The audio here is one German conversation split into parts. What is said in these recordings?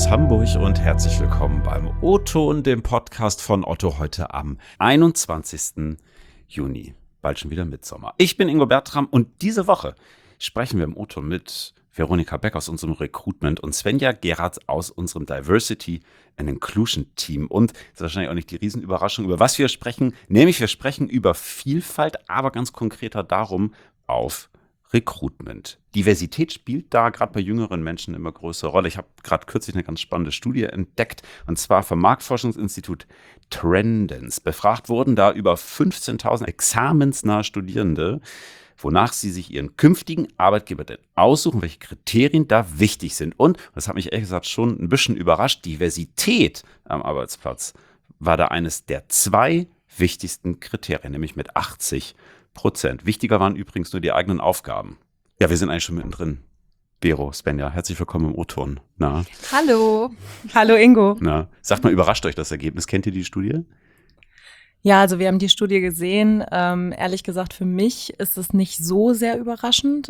aus Hamburg und herzlich willkommen beim O-Ton, dem Podcast von Otto, heute am 21. Juni. Bald schon wieder Mitsommer. Ich bin Ingo Bertram und diese Woche sprechen wir im O-Ton mit Veronika Beck aus unserem Recruitment und Svenja Gerhardt aus unserem Diversity and Inclusion Team. Und das ist wahrscheinlich auch nicht die Riesenüberraschung, über was wir sprechen. Nämlich wir sprechen über Vielfalt, aber ganz konkreter darum auf Recruitment. Diversität spielt da gerade bei jüngeren Menschen immer größere Rolle. Ich habe gerade kürzlich eine ganz spannende Studie entdeckt, und zwar vom Marktforschungsinstitut Trendens. Befragt wurden da über 15.000 examensnahe Studierende, wonach sie sich ihren künftigen Arbeitgeber denn aussuchen, welche Kriterien da wichtig sind. Und, das hat mich ehrlich gesagt schon ein bisschen überrascht, Diversität am Arbeitsplatz war da eines der 2 wichtigsten Kriterien, nämlich mit 80%. Wichtiger waren übrigens nur die eigenen Aufgaben. Ja, wir sind eigentlich schon mittendrin. Vero, Svenja, herzlich willkommen im O-Ton. Na? Hallo. Hallo Ingo. Na, sagt mal, überrascht euch das Ergebnis? Kennt ihr die Studie? Ja, also wir haben die Studie gesehen. Ehrlich gesagt, für mich ist es nicht so sehr überraschend.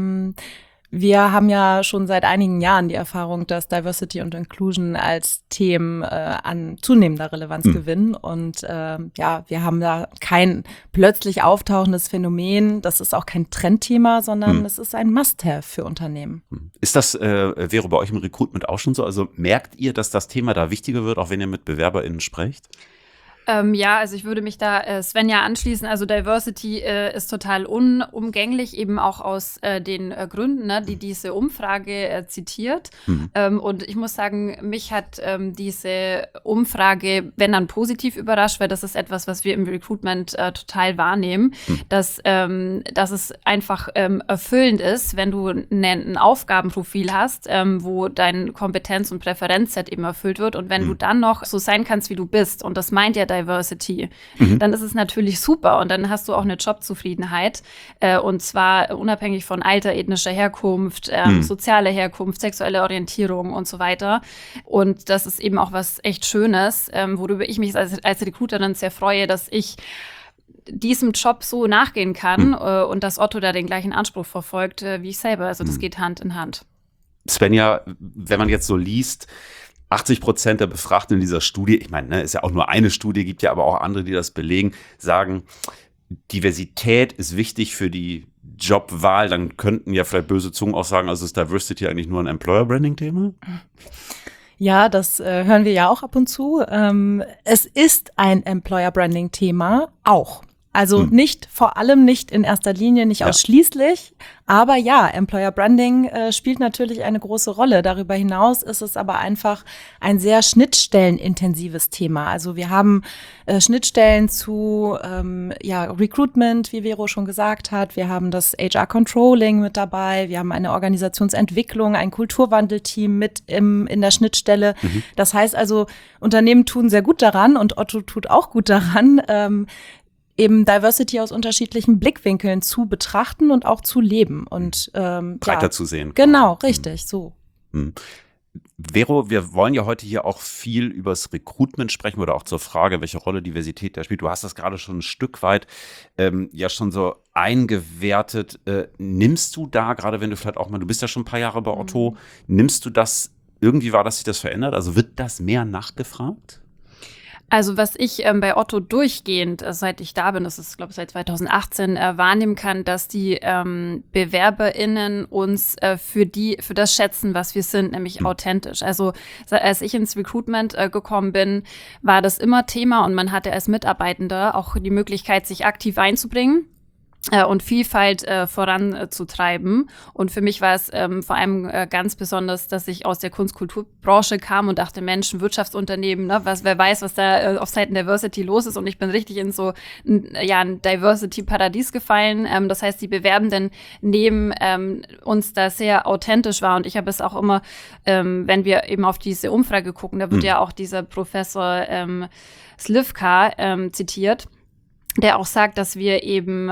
Wir haben ja schon seit einigen Jahren die Erfahrung, dass Diversity und Inclusion als Themen an zunehmender Relevanz gewinnen. Und wir haben da kein plötzlich auftauchendes Phänomen. Das ist auch kein Trendthema, sondern es ist ein Must-have für Unternehmen. Ist das, Vero, bei euch im Recruitment auch schon so? Also merkt ihr, dass das Thema da wichtiger wird, auch wenn ihr mit BewerberInnen sprecht? Ja, also ich würde mich da Svenja anschließen. Also Diversity ist total unumgänglich, eben auch aus den Gründen, ne, die diese Umfrage zitiert. Und ich muss sagen, mich hat diese Umfrage, wenn dann positiv überrascht, weil das ist etwas, was wir im Recruitment total wahrnehmen, dass es einfach erfüllend ist, wenn du ein Aufgabenprofil hast, wo dein Kompetenz- und Präferenzset eben erfüllt wird. Und wenn du dann noch so sein kannst, wie du bist, und das meint ja Diversity, dann ist es natürlich super und dann hast du auch eine Jobzufriedenheit und zwar unabhängig von Alter, ethnischer Herkunft, sozialer Herkunft, sexuelle Orientierung und so weiter. Und das ist eben auch was echt Schönes, worüber ich mich als Recruiterin sehr freue, dass ich diesem Job so nachgehen kann und dass Otto da den gleichen Anspruch verfolgt wie ich selber. Also das geht Hand in Hand. Svenja, wenn man jetzt so liest, 80% der Befragten in dieser Studie, ich meine, ist ja auch nur eine Studie, gibt ja aber auch andere, die das belegen, sagen, Diversität ist wichtig für die Jobwahl. Dann könnten ja vielleicht böse Zungen auch sagen, also ist Diversity eigentlich nur ein Employer-Branding-Thema? Ja, das hören wir ja auch ab und zu. Es ist ein Employer-Branding-Thema auch. Also vor allem nicht in erster Linie, nicht ausschließlich. Aber ja, Employer Branding spielt natürlich eine große Rolle. Darüber hinaus ist es aber einfach ein sehr schnittstellenintensives Thema. Also wir haben Schnittstellen zu Recruitment, wie Vero schon gesagt hat. Wir haben das HR Controlling mit dabei. Wir haben eine Organisationsentwicklung, ein Kulturwandelteam mit in der Schnittstelle. Das heißt also, Unternehmen tun sehr gut daran und Otto tut auch gut daran, eben Diversity aus unterschiedlichen Blickwinkeln zu betrachten und auch zu leben und breiter zu sehen. Genau, richtig, so. Vero, wir wollen ja heute hier auch viel über das Recruitment sprechen oder auch zur Frage, welche Rolle Diversität da spielt. Du hast das gerade schon ein Stück weit ja schon so eingewertet. Nimmst du da, gerade wenn du vielleicht auch mal, du bist ja schon ein paar Jahre bei Otto, nimmst du das, irgendwie war, dass sich das verändert? Also wird das mehr nachgefragt? Also was ich bei Otto durchgehend, seit ich da bin, das ist glaube ich seit 2018, wahrnehmen kann, dass die BewerberInnen uns für das schätzen, was wir sind, nämlich authentisch. Also als ich ins Recruitment gekommen bin, war das immer Thema und man hatte als Mitarbeitender auch die Möglichkeit, sich aktiv einzubringen und Vielfalt voranzutreiben. Und für mich war es vor allem ganz besonders, dass ich aus der Kunst-Kulturbranche kam und dachte, Mensch, ein Wirtschaftsunternehmen, ne, wer weiß, was da auf Seiten Diversity los ist. Und ich bin richtig in so ein Diversity-Paradies gefallen. Das heißt, die Bewerbenden nehmen uns da sehr authentisch wahr. Und ich habe es auch immer, wenn wir eben auf diese Umfrage gucken, da wird ja auch dieser Professor Slivka zitiert. der auch sagt, dass wir eben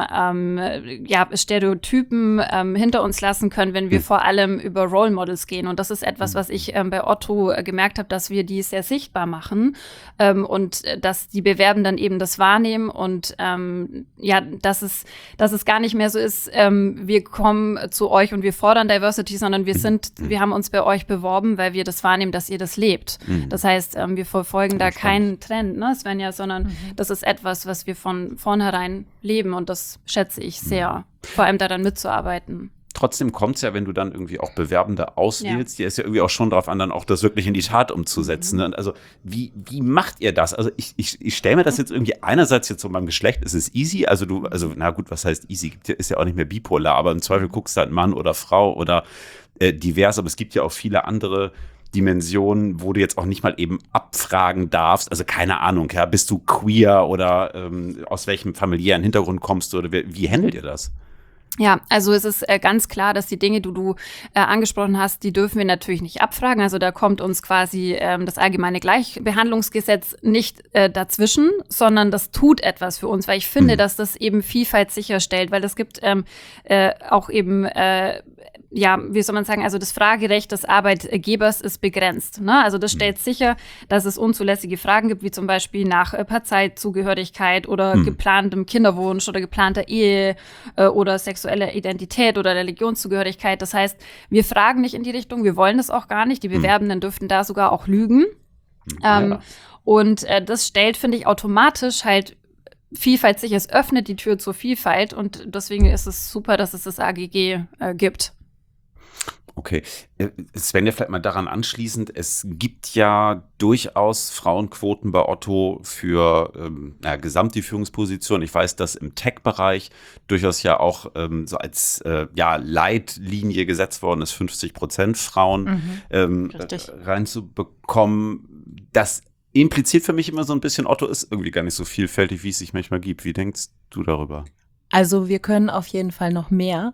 Stereotypen hinter uns lassen können, wenn wir vor allem über Role Models gehen. Und das ist etwas, was ich bei Otto gemerkt habe, dass wir die sehr sichtbar machen und dass die Bewerbenden eben das wahrnehmen und dass es gar nicht mehr so ist, wir kommen zu euch und wir fordern Diversity, sondern wir haben uns bei euch beworben, weil wir das wahrnehmen, dass ihr das lebt. Das heißt, wir verfolgen da keinen Trend, ne, Svenja, sondern das ist etwas, was wir von vornherein leben und das schätze ich sehr, vor allem daran mitzuarbeiten. Trotzdem kommt es ja, wenn du dann irgendwie auch Bewerbende auswählst, die ist ja irgendwie auch schon darauf an, dann auch das wirklich in die Tat umzusetzen. Und also wie macht ihr das? Also ich stelle mir das jetzt irgendwie einerseits jetzt so beim Geschlecht, ist es easy, na gut, was heißt easy? Ist ja auch nicht mehr bipolar, aber im Zweifel guckst du halt Mann oder Frau oder divers, aber es gibt ja auch viele andere Dimensionen, wo du jetzt auch nicht mal eben abfragen darfst, also keine Ahnung, ja, bist du queer oder aus welchem familiären Hintergrund kommst du oder wie handelt ihr das? Ja, also es ist ganz klar, dass die Dinge, die du angesprochen hast, die dürfen wir natürlich nicht abfragen. Also da kommt uns quasi das allgemeine Gleichbehandlungsgesetz nicht dazwischen, sondern das tut etwas für uns, weil ich finde, dass das eben Vielfalt sicherstellt, weil es gibt auch eben wie soll man sagen, also das Fragerecht des Arbeitgebers ist begrenzt. Ne? Also das stellt sicher, dass es unzulässige Fragen gibt, wie zum Beispiel nach Parteizugehörigkeit oder geplantem Kinderwunsch oder geplanter Ehe oder sexueller Identität oder Religionszugehörigkeit. Das heißt, wir fragen nicht in die Richtung, wir wollen das auch gar nicht. Die Bewerbenden dürften da sogar auch lügen. Und das stellt, finde ich, automatisch halt Vielfalt sicher. Es öffnet die Tür zur Vielfalt und deswegen ist es super, dass es das AGG gibt. Okay, Svenja, vielleicht mal daran anschließend, es gibt ja durchaus Frauenquoten bei Otto für gesamt die Führungsposition. Ich weiß, dass im Tech-Bereich durchaus ja auch so als Leitlinie gesetzt worden ist, 50% Frauen reinzubekommen. Das impliziert für mich immer so ein bisschen, Otto ist irgendwie gar nicht so vielfältig, wie es sich manchmal gibt. Wie denkst du darüber? Also wir können auf jeden Fall noch mehr.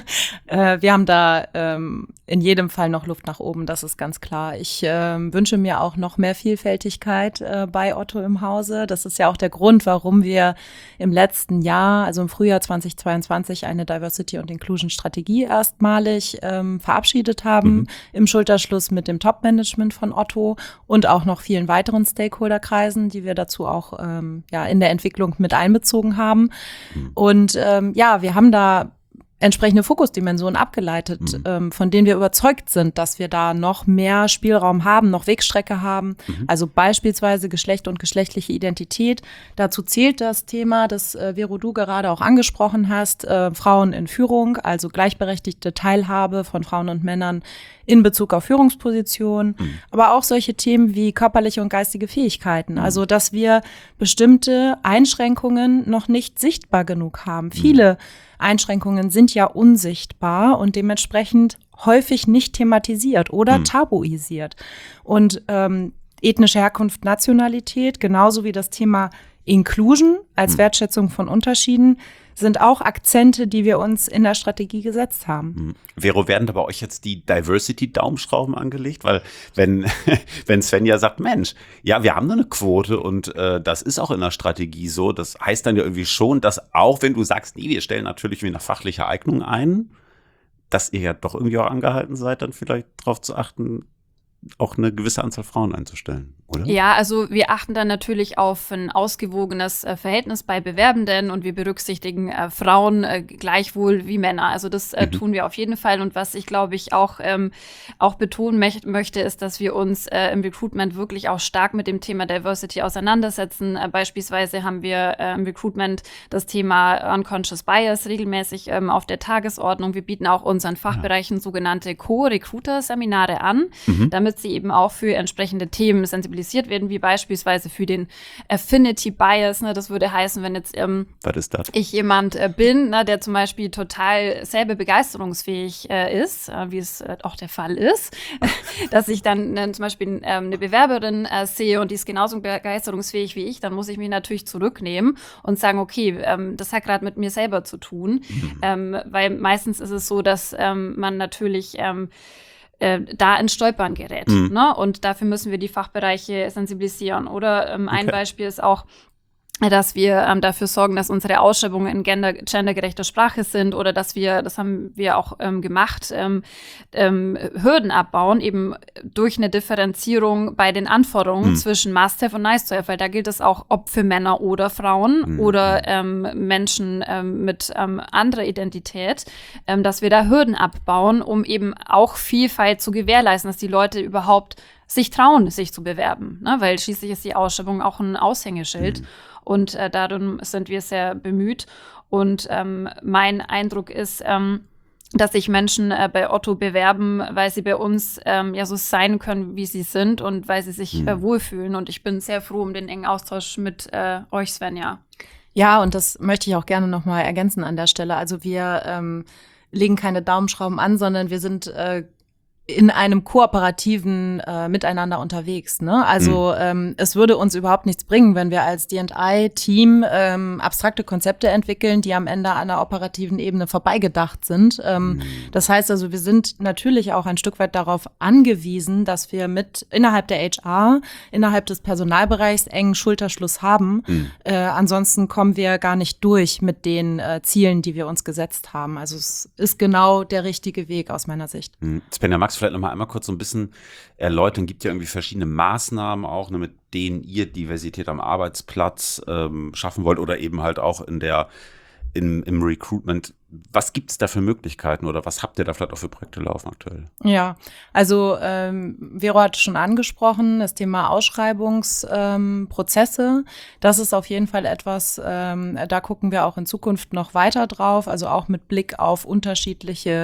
Wir haben da in jedem Fall noch Luft nach oben, das ist ganz klar. Ich wünsche mir auch noch mehr Vielfältigkeit bei Otto im Hause. Das ist ja auch der Grund, warum wir im letzten Jahr, also im Frühjahr 2022, eine Diversity- und Inclusion-Strategie erstmalig verabschiedet haben, im Schulterschluss mit dem Top-Management von Otto und auch noch vielen weiteren Stakeholderkreisen, die wir dazu auch in der Entwicklung mit einbezogen haben. Und wir haben da entsprechende Fokusdimensionen abgeleitet, von denen wir überzeugt sind, dass wir da noch mehr Spielraum haben, noch Wegstrecke haben. Also beispielsweise Geschlecht und geschlechtliche Identität. Dazu zählt das Thema, das Vero, du gerade auch angesprochen hast, Frauen in Führung, also gleichberechtigte Teilhabe von Frauen und Männern in Bezug auf Führungspositionen, aber auch solche Themen wie körperliche und geistige Fähigkeiten. Also, dass wir bestimmte Einschränkungen noch nicht sichtbar genug haben. Viele Einschränkungen sind ja unsichtbar und dementsprechend häufig nicht thematisiert oder tabuisiert. Und ethnische Herkunft, Nationalität, genauso wie das Thema Inclusion als Wertschätzung von Unterschieden, sind auch Akzente, die wir uns in der Strategie gesetzt haben. Vero, werden da bei euch jetzt die Diversity-Daumenschrauben angelegt? Weil wenn Svenja sagt, Mensch, ja, wir haben eine Quote und das ist auch in der Strategie so, das heißt dann ja irgendwie schon, dass auch wenn du sagst, nee, wir stellen natürlich wie nach fachlicher Eignung ein, dass ihr ja doch irgendwie auch angehalten seid, dann vielleicht darauf zu achten, auch eine gewisse Anzahl Frauen einzustellen, oder? Ja, also wir achten dann natürlich auf ein ausgewogenes Verhältnis bei Bewerbenden und wir berücksichtigen Frauen gleichwohl wie Männer. Also das tun wir auf jeden Fall. Und was ich, glaube ich, auch betonen möchte, ist, dass wir uns im Recruitment wirklich auch stark mit dem Thema Diversity auseinandersetzen. Beispielsweise haben wir im Recruitment das Thema Unconscious Bias regelmäßig auf der Tagesordnung. Wir bieten auch unseren Fachbereichen sogenannte Co-Recruiter-Seminare an, damit sie eben auch für entsprechende Themen sensibilisiert werden, wie beispielsweise für den Affinity Bias. Ne? Das würde heißen, wenn jetzt was ist das? Ich jemand bin, ne, der zum Beispiel total selber begeisterungsfähig ist, wie es auch der Fall ist, dass ich dann zum Beispiel eine Bewerberin sehe und die ist genauso begeisterungsfähig wie ich, dann muss ich mich natürlich zurücknehmen und sagen, okay, das hat gerade mit mir selber zu tun, weil meistens ist es so, dass man natürlich da ins Stolpern gerät. Ne? Und dafür müssen wir die Fachbereiche sensibilisieren. Oder ein Beispiel ist auch, dass wir dafür sorgen, dass unsere Ausschreibungen in gendergerechter Sprache sind oder dass wir, das haben wir auch gemacht, Hürden abbauen, eben durch eine Differenzierung bei den Anforderungen zwischen Must-Have und Nice-to-Have, weil da gilt es auch, ob für Männer oder Frauen oder Menschen mit anderer Identität, dass wir da Hürden abbauen, um eben auch Vielfalt zu gewährleisten, dass die Leute überhaupt sich trauen, sich zu bewerben, ne? Weil schließlich ist die Ausschreibung auch ein Aushängeschild. Und darum sind wir sehr bemüht. Und mein Eindruck ist, dass sich Menschen bei Otto bewerben, weil sie bei uns ja so sein können, wie sie sind und weil sie sich wohlfühlen. Und ich bin sehr froh um den engen Austausch mit euch, Svenja. Ja, und das möchte ich auch gerne nochmal ergänzen an der Stelle. Also wir legen keine Daumenschrauben an, sondern wir sind in einem kooperativen Miteinander unterwegs. Ne? Also es würde uns überhaupt nichts bringen, wenn wir als D&I-Team abstrakte Konzepte entwickeln, die am Ende an der operativen Ebene vorbeigedacht sind. Das heißt also, wir sind natürlich auch ein Stück weit darauf angewiesen, dass wir innerhalb der HR, innerhalb des Personalbereichs engen Schulterschluss haben. Ansonsten kommen wir gar nicht durch mit den Zielen, die wir uns gesetzt haben. Also es ist genau der richtige Weg aus meiner Sicht. Svenja, magst du vielleicht noch mal einmal kurz so ein bisschen erläutern? Gibt ja irgendwie verschiedene Maßnahmen auch, ne, mit denen ihr Diversität am Arbeitsplatz schaffen wollt oder eben halt auch im Recruitment. Was gibt es da für Möglichkeiten oder was habt ihr da vielleicht auch für Projekte laufen aktuell? Ja, also Vero hat schon angesprochen, das Thema Ausschreibungsprozesse. Das ist auf jeden Fall etwas, da gucken wir auch in Zukunft noch weiter drauf, also auch mit Blick auf unterschiedliche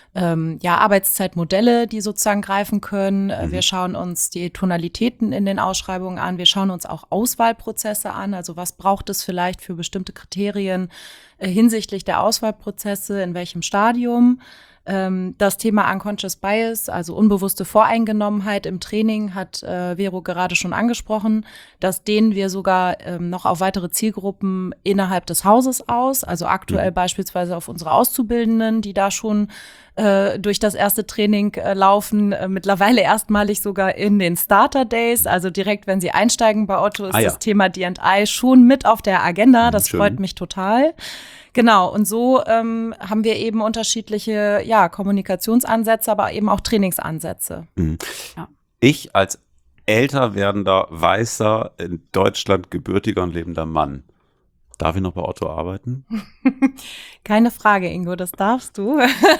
Arbeitszeitmodelle, die sozusagen greifen können. Wir schauen uns die Tonalitäten in den Ausschreibungen an. Wir schauen uns auch Auswahlprozesse an. Also was braucht es vielleicht für bestimmte Kriterien hinsichtlich der Auswahlprozesse, in welchem Stadium. Das Thema Unconscious Bias, also unbewusste Voreingenommenheit im Training, hat Vero gerade schon angesprochen. Das dehnen wir sogar noch auf weitere Zielgruppen innerhalb des Hauses aus. Also aktuell beispielsweise auf unsere Auszubildenden, die da schon durch das erste Training laufen. Mittlerweile erstmalig sogar in den Starter Days. Also direkt, wenn sie einsteigen bei Otto, ist das Thema D&I schon mit auf der Agenda. Das freut mich total. Genau, und so haben wir eben unterschiedliche Kommunikationsansätze, aber eben auch Trainingsansätze. Ja. Ich als älter werdender, weißer, in Deutschland gebürtiger und lebender Mann, darf ich noch bei Otto arbeiten? Keine Frage, Ingo, das darfst du.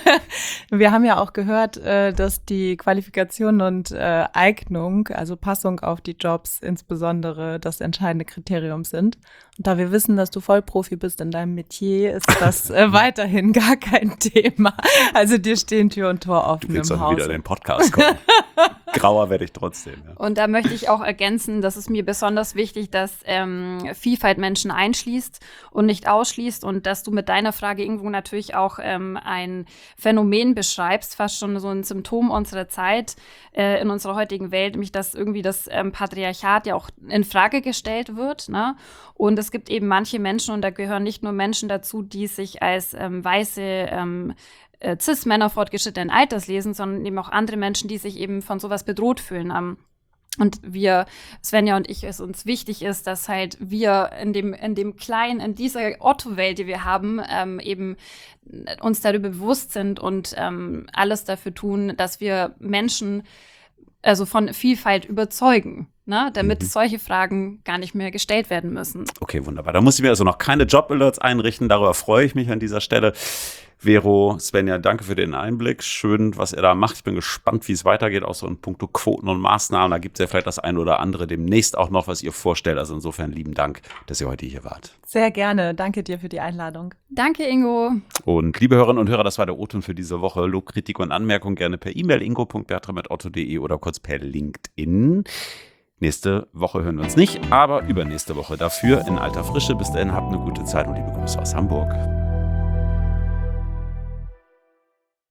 Wir haben ja auch gehört, dass die Qualifikation und Eignung, also Passung auf die Jobs insbesondere das entscheidende Kriterium sind. Und da wir wissen, dass du Vollprofi bist in deinem Metier, ist das weiterhin gar kein Thema. Also dir stehen Tür und Tor offen im Haus. Du willst dann wieder in den Podcast kommen. Grauer werde ich trotzdem. Ja. Und da möchte ich auch ergänzen, dass es mir besonders wichtig, dass Vielfalt Menschen einschließt und nicht ausschließt und dass du mit deiner Frage irgendwo natürlich auch ein Phänomen beschreibst, fast schon so ein Symptom unserer Zeit in unserer heutigen Welt, nämlich dass irgendwie das Patriarchat ja auch in Frage gestellt wird, ne? Und es gibt eben manche Menschen, und da gehören nicht nur Menschen dazu, die sich als weiße Cis-Männer fortgeschrittenen Alters lesen, sondern eben auch andere Menschen, die sich eben von sowas bedroht fühlen. Und wir, Svenja und ich, es uns wichtig ist, dass halt wir in dem Kleinen, in dieser Otto-Welt, die wir haben, eben uns darüber bewusst sind und alles dafür tun, dass wir Menschen also von Vielfalt überzeugen, ne, damit solche Fragen gar nicht mehr gestellt werden müssen. Okay, wunderbar. Da muss ich mir also noch keine Job-Alerts einrichten. Darüber freue ich mich an dieser Stelle. Vero, Svenja, danke für den Einblick. Schön, was ihr da macht. Ich bin gespannt, wie es weitergeht, auch so in puncto Quoten und Maßnahmen. Da gibt es ja vielleicht das eine oder andere demnächst auch noch, was ihr vorstellt. Also insofern lieben Dank, dass ihr heute hier wart. Sehr gerne. Danke dir für die Einladung. Danke, Ingo. Und liebe Hörerinnen und Hörer, das war der O-Ton für diese Woche. Lob, Kritik und Anmerkung gerne per E-Mail ingo.bertram@otto.de oder kurz per LinkedIn. Nächste Woche hören wir uns nicht, aber übernächste Woche dafür in alter Frische. Bis dahin, habt eine gute Zeit und liebe Grüße aus Hamburg.